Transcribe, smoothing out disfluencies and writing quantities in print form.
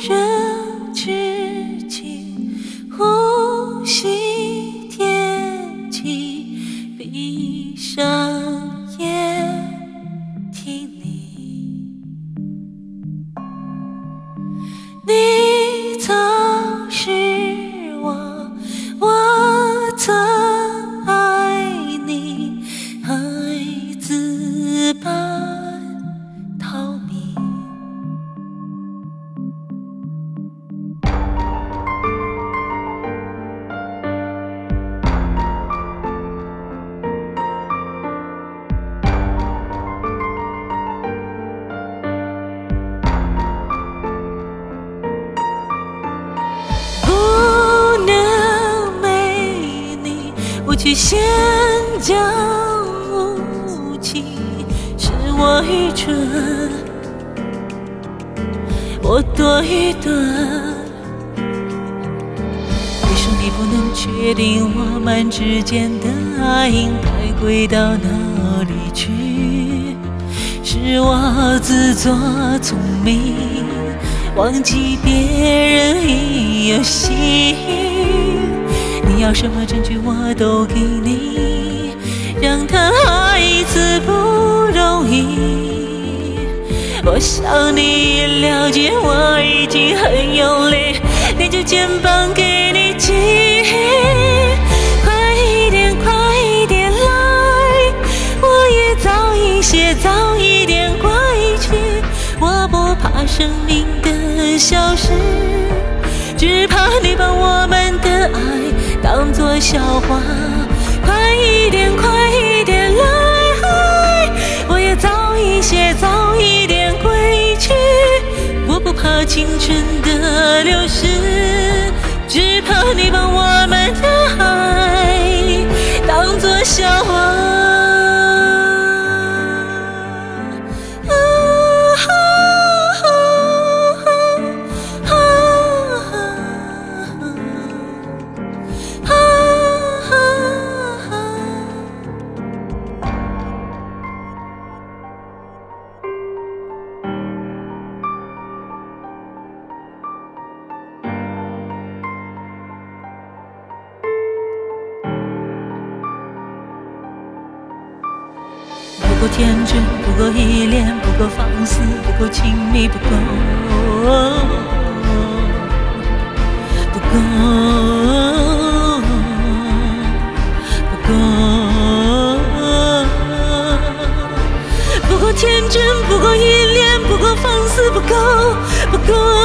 这痴情，呼吸天气，闭上眼听你。你曾是我，我曾爱你，孩子般逃避。不能没你，我却先将无情。是我愚蠢，我多愚钝。为什么你不能确定我们之间的爱应该归到哪里去？是我自作聪明，忘记别人已有心。你要什么证据我都给你，让他爱一次不容易。我想你了解我已经很用力，捏着肩膀给你记忆。快一点，快一点来，我也早一些，早一点归去。我不怕生命的消失，只怕你把我们的爱当作笑话。快一点，快一点来，我也早一些，早一点归去。我不怕青春的流逝，只怕你把我们的爱当作笑话。不够天真，不够依恋，不够放肆，不够亲密，不够，不够，不够，不够天真，不够依恋，不够放肆，不够，不够。